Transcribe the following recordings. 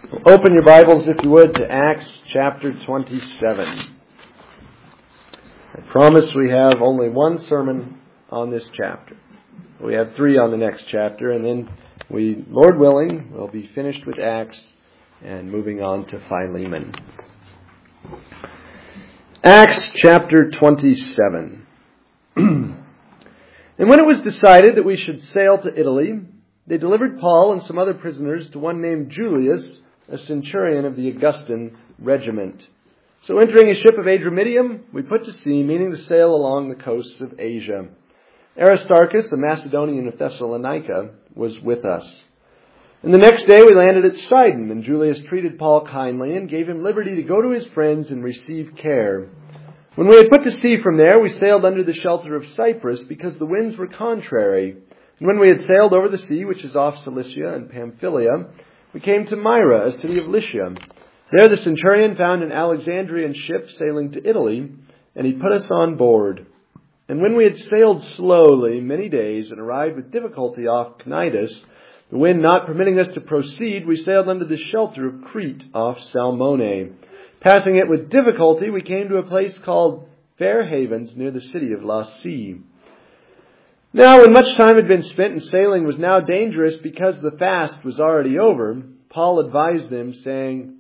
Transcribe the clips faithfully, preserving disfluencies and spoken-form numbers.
Open your Bibles, if you would, to Acts chapter twenty-seven. I promise we have only one sermon on this chapter. We have three on the next chapter, and then we, Lord willing, will be finished with Acts and moving on to Philemon. Acts chapter twenty-seven. And when it was decided that we should sail to Italy, they delivered Paul and some other prisoners to one named Julius, a centurion of the Augustan regiment. So entering a ship of Adramyttium, we put to sea, meaning to sail along the coasts of Asia. Aristarchus, a Macedonian of Thessalonica, was with us. And the next day we landed at Sidon, and Julius treated Paul kindly and gave him liberty to go to his friends and receive care. When we had put to sea from there, we sailed under the shelter of Cyprus, because the winds were contrary. And when we had sailed over the sea, which is off Cilicia and Pamphylia, we came to Myra, a city of Lycia. There the centurion found an Alexandrian ship sailing to Italy, and he put us on board. And when we had sailed slowly many days and arrived with difficulty off Cnidus, the wind not permitting us to proceed, we sailed under the shelter of Crete off Salmone. Passing it with difficulty, we came to a place called Fair Havens near the city of Lasea. Now, when much time had been spent and sailing was now dangerous because the fast was already over, Paul advised them, saying,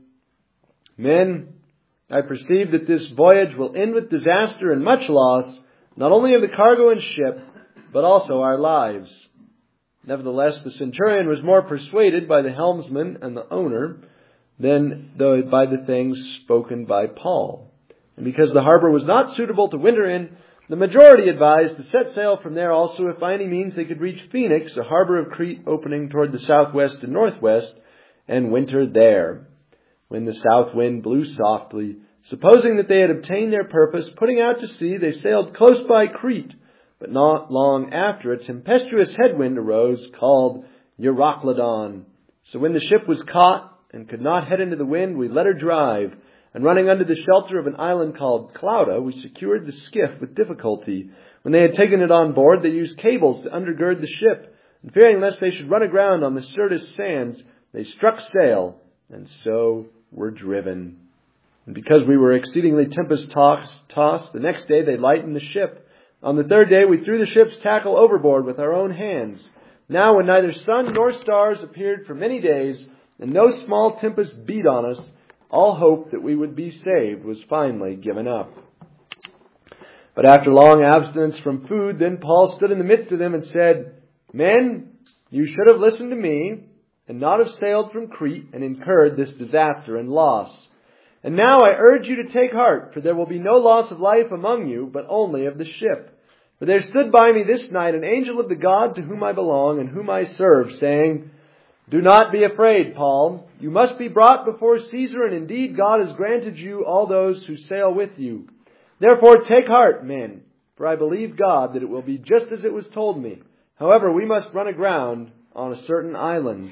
"Men, I perceive that this voyage will end with disaster and much loss, not only of the cargo and ship, but also our lives." Nevertheless, the centurion was more persuaded by the helmsman and the owner than by the things spoken by Paul. And because the harbor was not suitable to winter in, the majority advised to set sail from there also if by any means they could reach Phoenix, a harbor of Crete opening toward the southwest and northwest, and winter there. When the south wind blew softly, supposing that they had obtained their purpose, putting out to sea, they sailed close by Crete. But not long after, a tempestuous headwind arose called Euroclydon. So when the ship was caught and could not head into the wind, we let her drive. And running under the shelter of an island called Clauda, we secured the skiff with difficulty. When they had taken it on board, they used cables to undergird the ship. And fearing lest they should run aground on the Syrtis sands, they struck sail, and so were driven. And because we were exceedingly tempest-tossed, the next day they lightened the ship. On the third day we threw the ship's tackle overboard with our own hands. Now when neither sun nor stars appeared for many days, and no small tempest beat on us, all hope that we would be saved was finally given up. But after long abstinence from food, then Paul stood in the midst of them and said, "Men, you should have listened to me, and not have sailed from Crete and incurred this disaster and loss. And now I urge you to take heart, for there will be no loss of life among you, but only of the ship. For there stood by me this night an angel of the God to whom I belong and whom I serve, saying, 'Do not be afraid, Paul. You must be brought before Caesar, and indeed God has granted you all those who sail with you. Therefore take heart, men, for I believe God that it will be just as it was told me. However, we must run aground on a certain island.'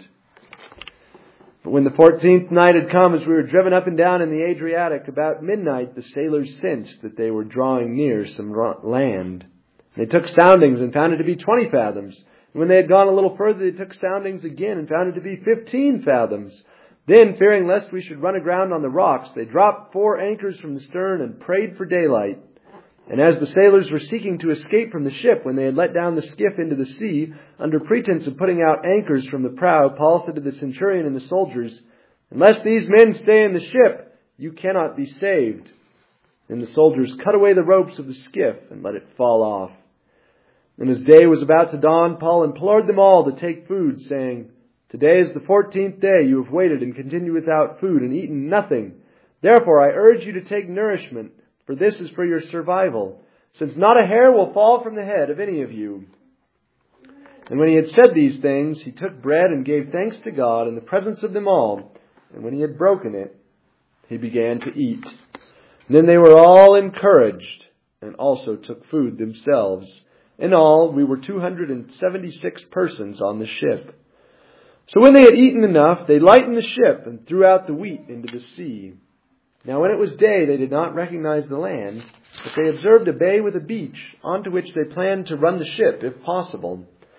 But when the fourteenth night had come, as we were driven up and down in the Adriatic, about midnight the sailors sensed that they were drawing near some land. They took soundings and found it to be twenty fathoms. And when they had gone a little further, they took soundings again and found it to be fifteen fathoms. Then, fearing lest we should run aground on the rocks, they dropped four anchors from the stern and prayed for daylight. And as the sailors were seeking to escape from the ship, when they had let down the skiff into the sea, under pretense of putting out anchors from the prow, Paul said to the centurion and the soldiers, 'Unless these men stay in the ship, you cannot be saved.' Then the soldiers cut away the ropes of the skiff and let it fall off. And as day was about to dawn, Paul implored them all to take food, saying, 'Today is the fourteenth day you have waited and continue without food and eaten nothing. Therefore I urge you to take nourishment, for this is for your survival, since not a hair will fall from the head of any of you.' And when he had said these things, he took bread and gave thanks to God in the presence of them all. And when he had broken it, he began to eat. And then they were all encouraged and also took food themselves. In all, we were two hundred seventy-six persons on the ship. So when they had eaten enough, they lightened the ship and threw out the wheat into the sea. Now when it was day, they did not recognize the land, but they observed a bay with a beach, onto which they planned to run the ship, if possible.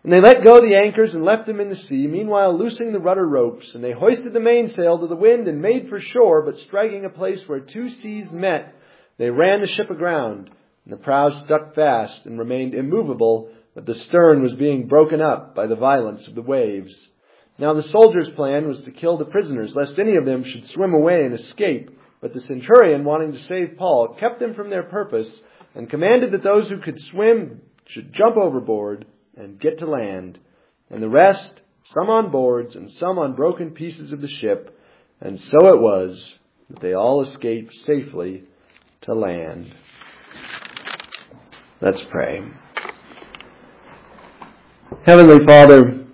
And they let go the anchors and left them in the sea, meanwhile loosing the rudder ropes. And they hoisted the mainsail to the wind and made for shore, but striking a place where two seas met, they ran the ship aground. And the prow stuck fast and remained immovable, but the stern was being broken up by the violence of the waves. Now the soldiers' plan was to kill the prisoners, lest any of them should swim away and escape. But the centurion, wanting to save Paul, kept them from their purpose, and commanded that those who could swim should jump overboard and get to land, and the rest, some on boards and some on broken pieces of the ship. And so it was that they all escaped safely to land. Let's pray. Heavenly Father,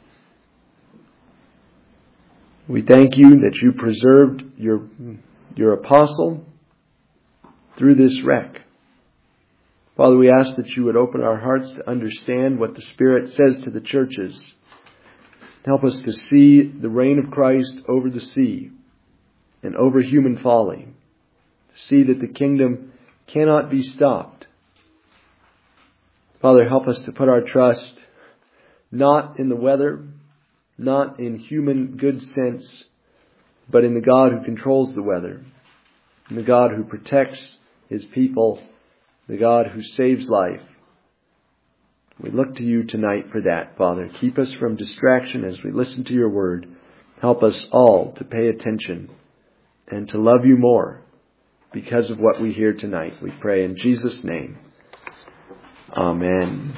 we thank you that you preserved your, your apostle through this wreck. Father, we ask that you would open our hearts to understand what the Spirit says to the churches. Help us to see the reign of Christ over the sea and over human folly. To see that the kingdom cannot be stopped. Father, help us to put our trust not in the weather, not in human good sense, but in the God who controls the weather, in the God who protects His people, the God who saves life. We look to you tonight for that, Father. Keep us from distraction as we listen to your word. Help us all to pay attention and to love you more because of what we hear tonight. We pray in Jesus' name. Amen.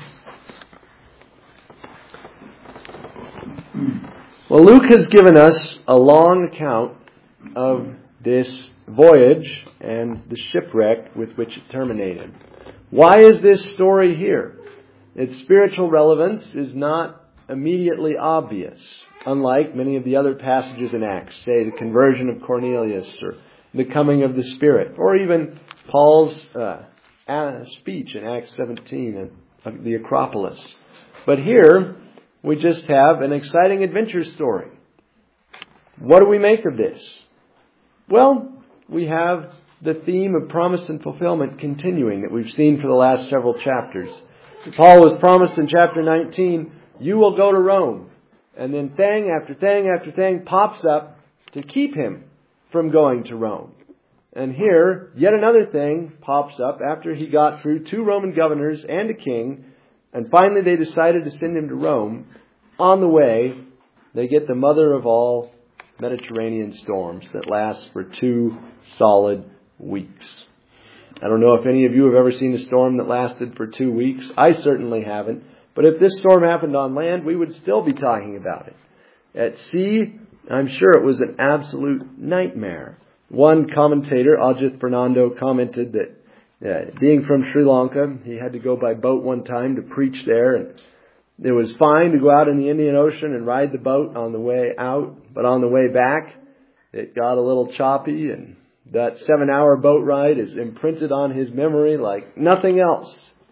Well, Luke has given us a long account of this voyage and the shipwreck with which it terminated. Why is this story here? Its spiritual relevance is not immediately obvious, unlike many of the other passages in Acts, say the conversion of Cornelius or the coming of the Spirit, or even Paul's uh, speech in Acts seventeen at the Acropolis. But here, we just have an exciting adventure story. What do we make of this? Well, we have the theme of promise and fulfillment continuing that we've seen for the last several chapters. Paul was promised in chapter nineteen, you will go to Rome. And then thing after thing after thing pops up to keep him from going to Rome. And here, yet another thing pops up after he got through two Roman governors and a king, and finally they decided to send him to Rome. On the way, they get the mother of all Mediterranean storms that last for two solid weeks. I don't know if any of you have ever seen a storm that lasted for two weeks. I certainly haven't. But if this storm happened on land, we would still be talking about it. At sea, I'm sure it was an absolute nightmare. One commentator, Ajith Fernando, commented that uh, being from Sri Lanka, he had to go by boat one time to preach there. And it was fine to go out in the Indian Ocean and ride the boat on the way out. But on the way back, it got a little choppy, and that seven-hour boat ride is imprinted on his memory like nothing else.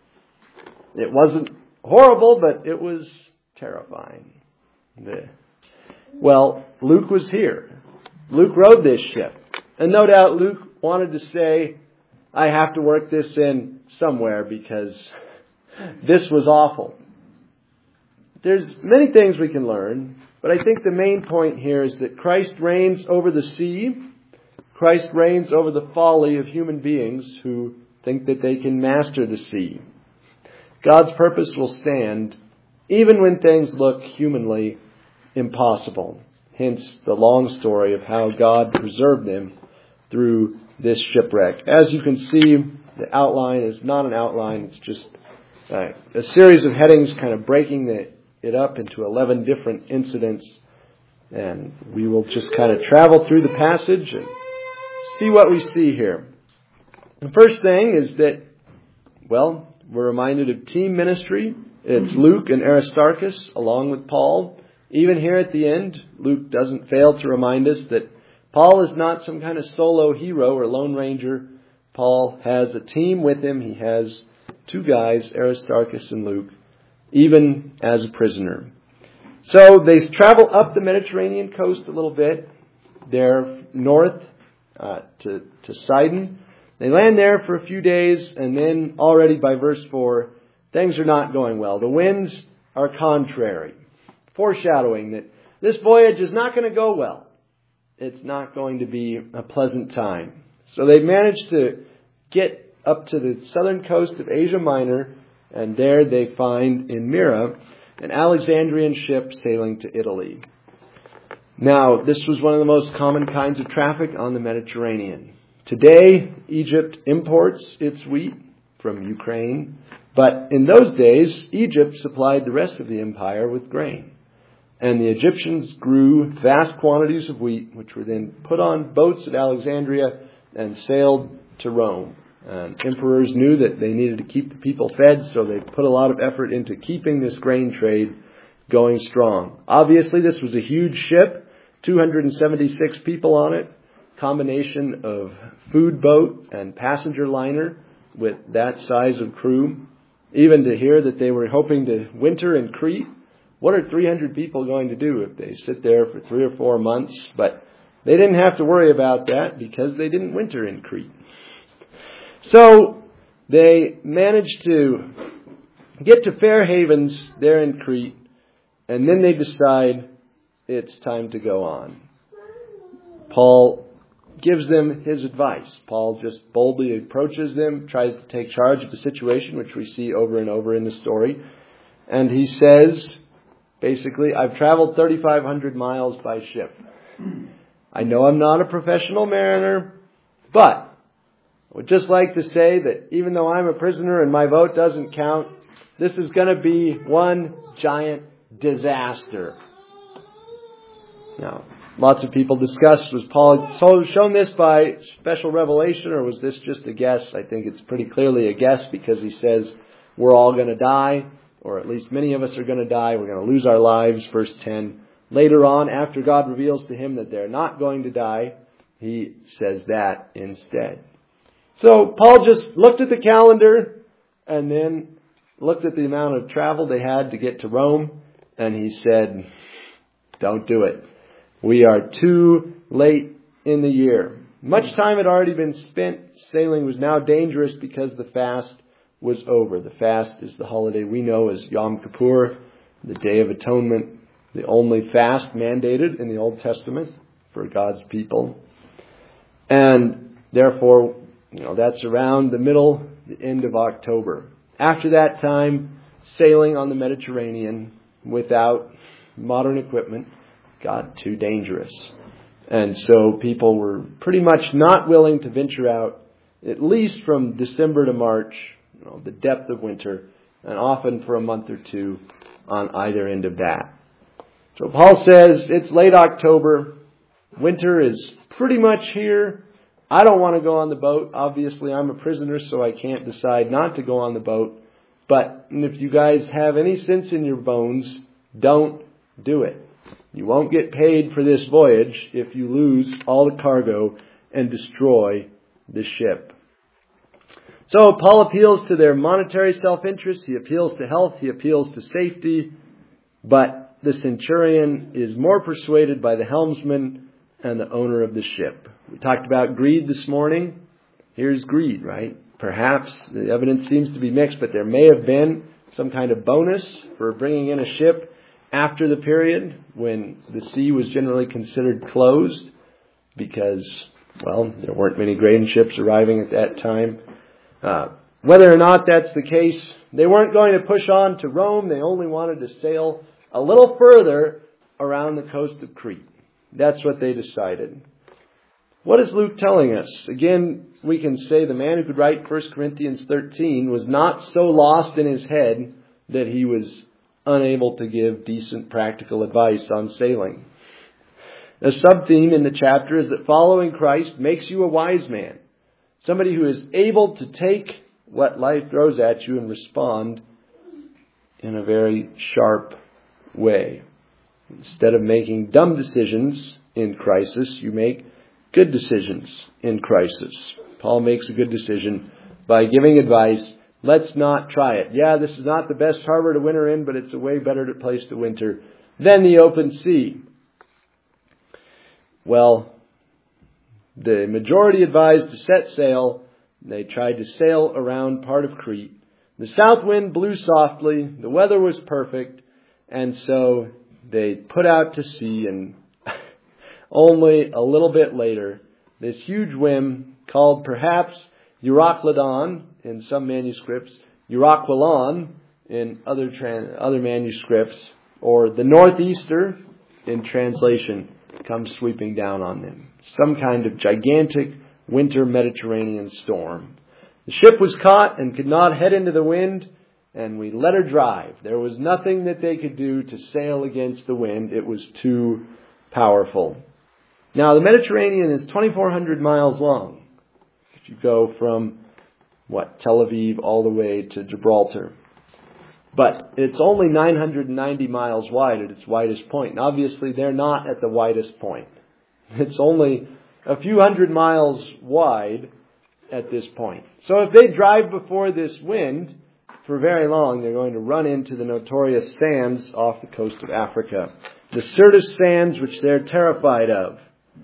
It wasn't horrible, but it was terrifying. The, well, Luke was here. Luke rode this ship. And no doubt Luke wanted to say, I have to work this in somewhere because this was awful. There's many things we can learn, but I think the main point here is that Christ reigns over the sea. Christ reigns over the folly of human beings who think that they can master the sea. God's purpose will stand even when things look humanly impossible. Hence the long story of how God preserved them through this shipwreck. As you can see, the outline is not an outline. It's just uh, a series of headings kind of breaking the, it up into eleven different incidents. And we will just kind of travel through the passage and see what we see here. The first thing is that, well, we're reminded of team ministry. It's Luke and Aristarchus along with Paul. Even here at the end, Luke doesn't fail to remind us that Paul is not some kind of solo hero or lone ranger. Paul has a team with him. He has two guys, Aristarchus and Luke, even as a prisoner. So they travel up the Mediterranean coast a little bit. They're north uh, to, to Sidon. They land there for a few days, and then already by verse four, things are not going well. The winds are contrary, foreshadowing that this voyage is not going to go well. It's not going to be a pleasant time. So they've managed to get up to the southern coast of Asia Minor, and there they find in Myra an Alexandrian ship sailing to Italy. Now, this was one of the most common kinds of traffic on the Mediterranean. Today, Egypt imports its wheat from Ukraine, but in those days, Egypt supplied the rest of the empire with grain. And the Egyptians grew vast quantities of wheat, which were then put on boats at Alexandria and sailed to Rome. And emperors knew that they needed to keep the people fed, so they put a lot of effort into keeping this grain trade going strong. Obviously, this was a huge ship, two hundred seventy-six people on it, combination of food boat and passenger liner with that size of crew. Even to hear that they were hoping to winter in Crete. What are three hundred people going to do if they sit there for three or four months? But they didn't have to worry about that because they didn't winter in Crete. So they managed to get to Fair Havens there in Crete, and then they decide it's time to go on. Paul gives them his advice. Paul just boldly approaches them, tries to take charge of the situation, which we see over and over in the story. And he says, basically, I've traveled thirty-five hundred miles by ship. I know I'm not a professional mariner, but I would just like to say that even though I'm a prisoner and my vote doesn't count, this is going to be one giant disaster. Now, lots of people discuss, was Paul shown this by special revelation, or was this just a guess? I think it's pretty clearly a guess, because he says we're all going to die, or at least many of us are going to die. We're going to lose our lives, verse ten. Later on, after God reveals to him that they're not going to die, he says that instead. So Paul just looked at the calendar and then looked at the amount of travel they had to get to Rome, and he said, don't do it. We are too late in the year. Much time had already been spent. Sailing was now dangerous because the fast was over. The fast is the holiday we know as Yom Kippur, the Day of Atonement, the only fast mandated in the Old Testament for God's people. And therefore, you know, that's around the middle, the end of October. After that time, sailing on the Mediterranean without modern equipment got too dangerous. And so people were pretty much not willing to venture out, at least from December to March, you know, the depth of winter, and often for a month or two on either end of that. So Paul says it's late October. Winter is pretty much here. I don't want to go on the boat. Obviously, I'm a prisoner, so I can't decide not to go on the boat. But if you guys have any sense in your bones, don't do it. You won't get paid for this voyage if you lose all the cargo and destroy the ship. So Paul appeals to their monetary self-interest. He appeals to health. He appeals to safety. But the centurion is more persuaded by the helmsman and the owner of the ship. We talked about greed this morning. Here's greed, right? Perhaps the evidence seems to be mixed, but there may have been some kind of bonus for bringing in a ship after the period when the sea was generally considered closed because, well, there weren't many grain ships arriving at that time. Uh, whether or not that's the case, they weren't going to push on to Rome. They only wanted to sail a little further around the coast of Crete. That's what they decided. What is Luke telling us? Again, we can say the man who could write First Corinthians thirteen was not so lost in his head that he was unable to give decent practical advice on sailing. The sub-theme in the chapter is that following Christ makes you a wise man. Somebody who is able to take what life throws at you and respond in a very sharp way. Instead of making dumb decisions in crisis, you make good decisions in crisis. Paul makes a good decision by giving advice. Let's not try it. Yeah, this is not the best harbor to winter in, but it's a way better place to winter than the open sea. Well, the majority advised to set sail. They tried to sail around part of Crete. The south wind blew softly. The weather was perfect. And so they put out to sea, and only a little bit later, this huge whim called perhaps Euroclydon in some manuscripts, Euroclylon in other tran- other manuscripts, or the Northeaster in translation, comes sweeping down on them. Some kind of gigantic winter Mediterranean storm. The ship was caught and could not head into the wind, and we let her drive. There was nothing that they could do to sail against the wind. It was too powerful. Now, the Mediterranean is twenty-four hundred miles long. If you go from, what, Tel Aviv all the way to Gibraltar. But it's only nine hundred ninety miles wide at its widest point. And obviously, they're not at the widest point. It's only a few hundred miles wide at this point. So if they drive before this wind for very long, they're going to run into the notorious sands off the coast of Africa. The Syrtis sands, which they're terrified of.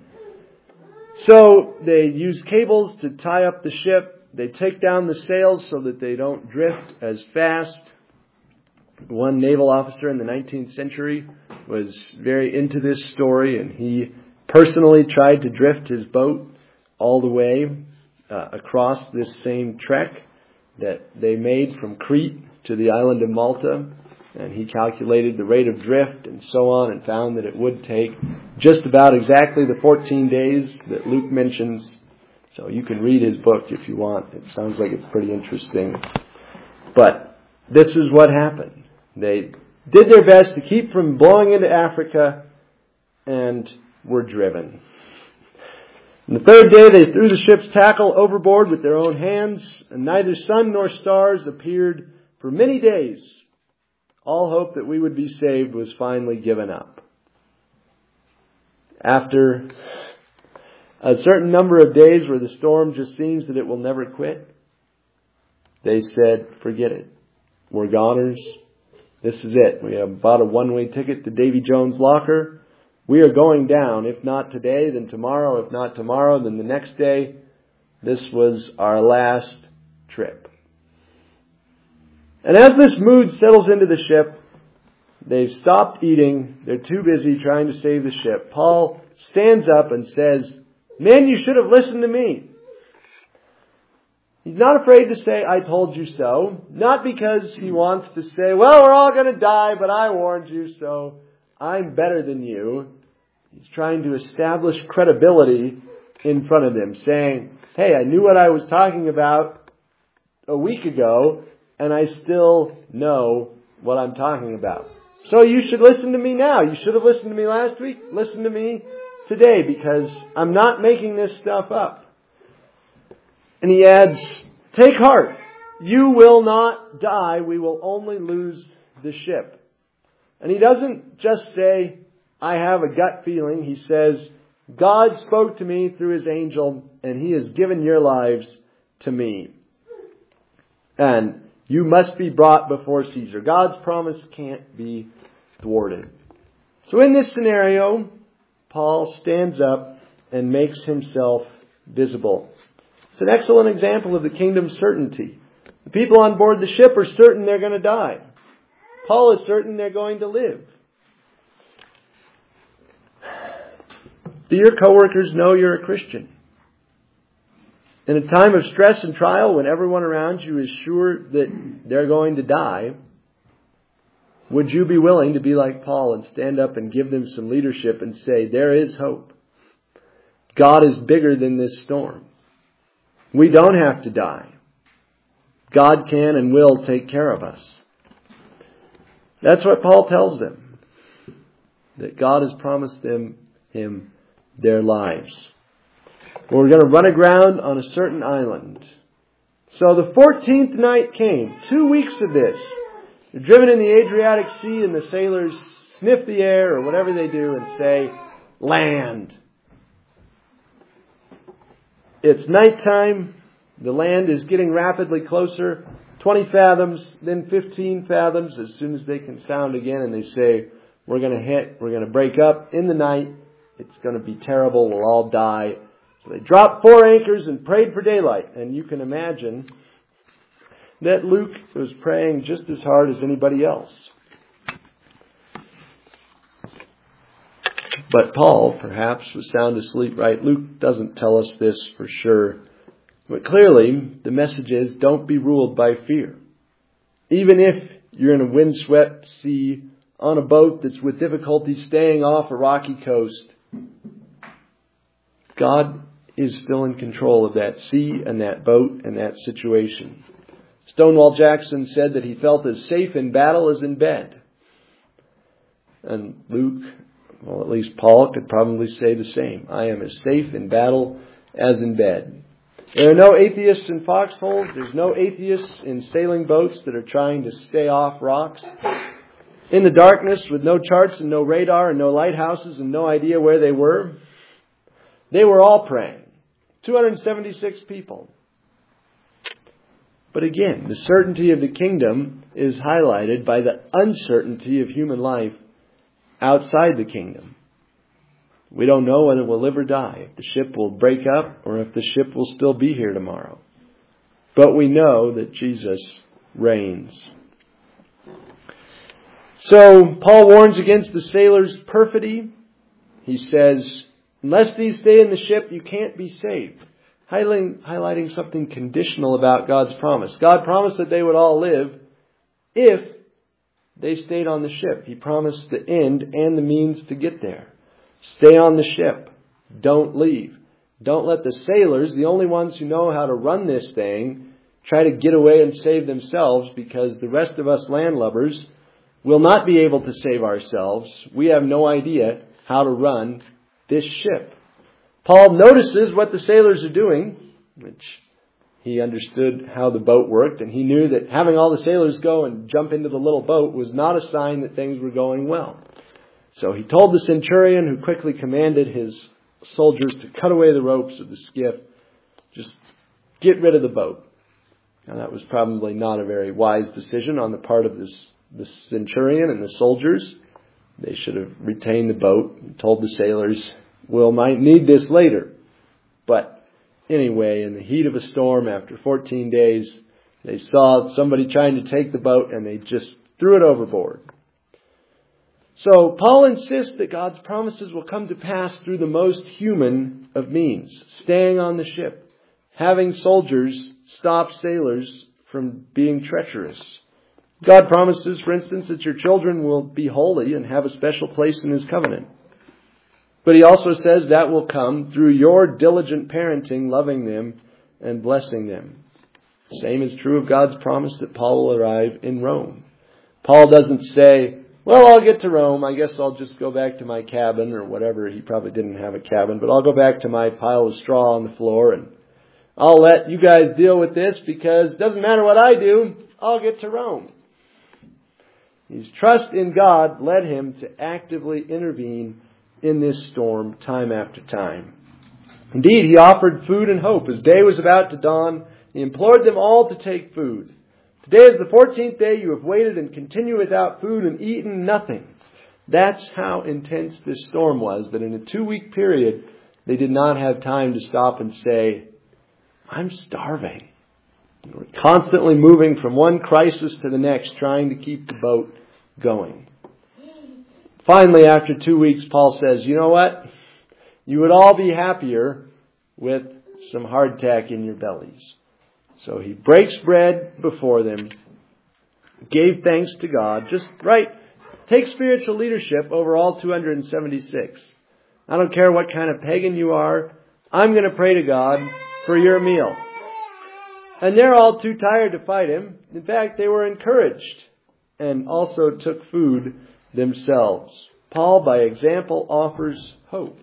So they use cables to tie up the ship. They take down the sails so that they don't drift as fast. One naval officer in the nineteenth century was very into this story, and he personally tried to drift his boat all the way uh, across this same trek that they made from Crete to the island of Malta. And he calculated the rate of drift and so on, and found that it would take just about exactly the fourteen days that Luke mentions. So you can read his book if you want. It sounds like it's pretty interesting. But this is what happened. They did their best to keep from blowing into Africa, and were driven. On the third day they threw the ship's tackle overboard with their own hands, and neither sun nor stars appeared for many days. All hope that we would be saved was finally given up. After a certain number of days where the storm just seems that it will never quit, they said, forget it. We're goners. This is it. We have bought a one-way ticket to Davy Jones' locker. We are going down. If not today, then tomorrow. If not tomorrow, then the next day. This was our last trip. And as this mood settles into the ship, they've stopped eating. They're too busy trying to save the ship. Paul stands up and says, "Men, you should have listened to me." He's not afraid to say, "I told you so." Not because he wants to say, "Well, we're all going to die, but I warned you, so I'm better than you." He's trying to establish credibility in front of them, saying, "Hey, I knew what I was talking about a week ago, and I still know what I'm talking about. So you should listen to me now. You should have listened to me last week. Listen to me today, because I'm not making this stuff up." And he adds, "Take heart. You will not die. We will only lose the ship." And he doesn't just say, "I have a gut feeling." He says, "God spoke to me through his angel, and he has given your lives to me. And you must be brought before Caesar." God's promise can't be thwarted. So in this scenario, Paul stands up and makes himself visible. It's an excellent example of the kingdom's certainty. The people on board the ship are certain they're going to die. Paul is certain they're going to live. Do your coworkers know you're a Christian? In a time of stress and trial, when everyone around you is sure that they're going to die, would you be willing to be like Paul and stand up and give them some leadership and say, there is hope. God is bigger than this storm. We don't have to die. God can and will take care of us. That's what Paul tells them. That God has promised them, him their lives. We're going to run aground on a certain island. So the fourteenth night came. Two weeks of this. They're driven in the Adriatic Sea, and the sailors sniff the air or whatever they do and say, land. It's nighttime. The land is getting rapidly closer. twenty fathoms, then fifteen fathoms, as soon as they can sound again. And they say, we're going to hit, we're going to break up in the night. It's going to be terrible. We'll all die. So they dropped four anchors and prayed for daylight. And you can imagine that Luke was praying just as hard as anybody else. But Paul, perhaps, was sound asleep, right? Luke doesn't tell us this for sure. But clearly, the message is, don't be ruled by fear. Even if you're in a windswept sea, on a boat that's with difficulty staying off a rocky coast, God is still in control of that sea and that boat and that situation. Stonewall Jackson said that he felt as safe in battle as in bed. And Luke, well, at least Paul, could probably say the same. I am as safe in battle as in bed. There are no atheists in foxholes. There's no atheists in sailing boats that are trying to stay off rocks. In the darkness, with no charts and no radar and no lighthouses and no idea where they were, they were all praying. two hundred seventy-six people. But again, the certainty of the kingdom is highlighted by the uncertainty of human life outside the kingdom. We don't know whether we'll live or die, if the ship will break up or if the ship will still be here tomorrow. But we know that Jesus reigns. So Paul warns against the sailors' perfidy. He says, unless these stay in the ship, you can't be saved. Highlighting, highlighting something conditional about God's promise. God promised that they would all live if they stayed on the ship. He promised the end and the means to get there. Stay on the ship. Don't leave. Don't let the sailors, the only ones who know how to run this thing, try to get away and save themselves, because the rest of us landlubbers will not be able to save ourselves. We have no idea how to run this ship. Paul notices what the sailors are doing, which he understood how the boat worked, and he knew that having all the sailors go and jump into the little boat was not a sign that things were going well. So he told the centurion, who quickly commanded his soldiers to cut away the ropes of the skiff, just get rid of the boat. Now that was probably not a very wise decision on the part of this, the centurion and the soldiers. They should have retained the boat and told the sailors, we'll might need this later. But anyway, in the heat of a storm, after fourteen days, they saw somebody trying to take the boat and they just threw it overboard. So Paul insists that God's promises will come to pass through the most human of means. Staying on the ship. Having soldiers stop sailors from being treacherous. God promises, for instance, that your children will be holy and have a special place in His covenant. But He also says that will come through your diligent parenting, loving them and blessing them. The same is true of God's promise that Paul will arrive in Rome. Paul doesn't say, well, I'll get to Rome. I guess I'll just go back to my cabin or whatever. He probably didn't have a cabin, but I'll go back to my pile of straw on the floor and I'll let you guys deal with this, because it doesn't matter what I do, I'll get to Rome. His trust in God led him to actively intervene in this storm time after time. Indeed, he offered food and hope. As day was about to dawn, he implored them all to take food. Today is the fourteenth day you have waited and continue without food and eaten nothing. That's how intense this storm was, that in a two-week period, they did not have time to stop and say, I'm starving. We're constantly moving from one crisis to the next, trying to keep the boat going. Finally, after two weeks, Paul says, you know what? You would all be happier with some hardtack in your bellies. So he breaks bread before them, gave thanks to God. Just right, take spiritual leadership over all two hundred seventy-six. I don't care what kind of pagan you are. I'm going to pray to God for your meal. And they're all too tired to fight him. In fact, they were encouraged and also took food themselves. Paul, by example, offers hope.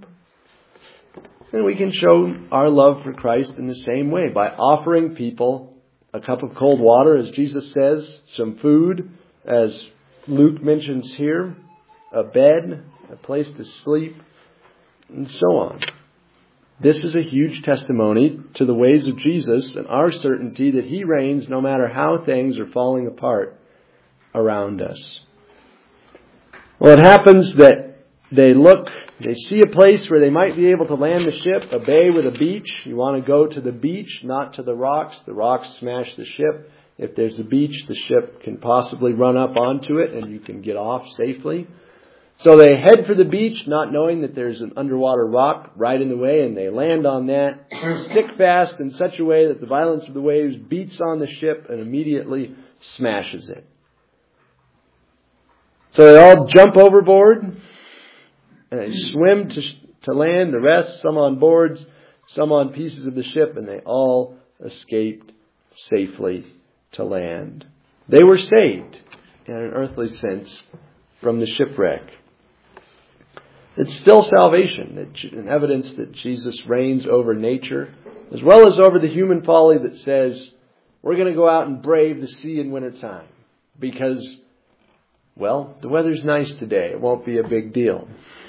And we can show our love for Christ in the same way, by offering people a cup of cold water, as Jesus says, some food, as Luke mentions here, a bed, a place to sleep, and so on. This is a huge testimony to the ways of Jesus and our certainty that He reigns no matter how things are falling apart around us. Well, it happens that they look, they see a place where they might be able to land the ship, a bay with a beach. You want to go to the beach, not to the rocks. The rocks smash the ship. If there's a beach, the ship can possibly run up onto it and you can get off safely. So they head for the beach, not knowing that there's an underwater rock right in the way, and they land on that, stick fast in such a way that the violence of the waves beats on the ship and immediately smashes it. So they all jump overboard, and they swim to, to land, the rest, some on boards, some on pieces of the ship, and they all escaped safely to land. They were saved, in an earthly sense, from the shipwreck. It's still salvation, an evidence that Jesus reigns over nature, as well as over the human folly that says, we're going to go out and brave the sea in wintertime, because, well, the weather's nice today. It won't be a big deal.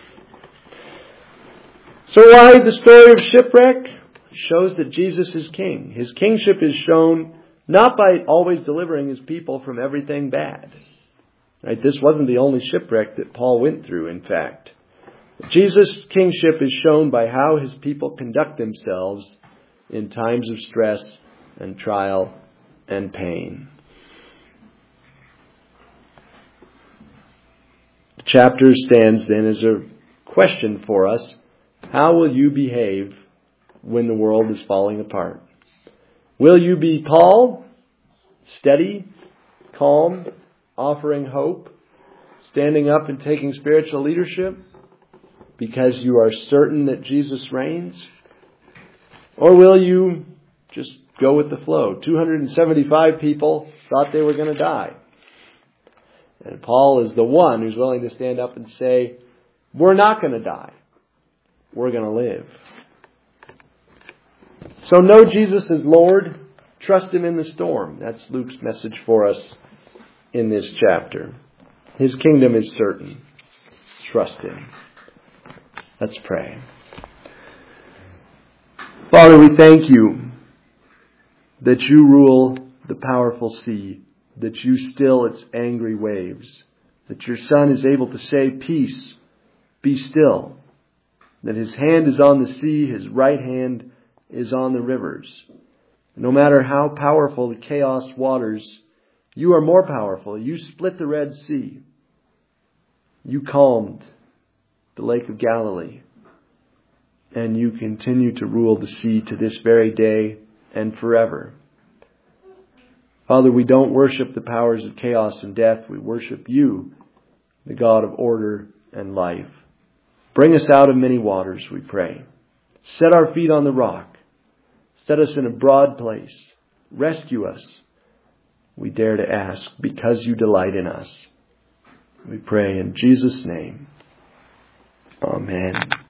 So why the story of shipwreck? It shows that Jesus is king. His kingship is shown not by always delivering his people from everything bad. Right? This wasn't the only shipwreck that Paul went through, in fact. Jesus' kingship is shown by how his people conduct themselves in times of stress and trial and pain. The chapter stands then as a question for us. How will you behave when the world is falling apart? Will you be Paul, steady, calm, offering hope, standing up and taking spiritual leadership because you are certain that Jesus reigns? Or will you just go with the flow? two hundred seventy-five people thought they were going to die. And Paul is the one who's willing to stand up and say, we're not going to die. We're going to live. So know Jesus as Lord. Trust Him in the storm. That's Luke's message for us in this chapter. His kingdom is certain. Trust Him. Let's pray. Father, we thank You that You rule the powerful sea, that You still its angry waves, that Your Son is able to say, peace, be still, that His hand is on the sea, His right hand is on the rivers. No matter how powerful the chaos waters, You are more powerful. You split the Red Sea. You calmed the Lake of Galilee. And You continue to rule the sea to this very day and forever. Father, we don't worship the powers of chaos and death. We worship You, the God of order and life. Bring us out of many waters, we pray. Set our feet on the rock. Set us in a broad place. Rescue us, we dare to ask, because You delight in us. We pray in Jesus' name. Amen.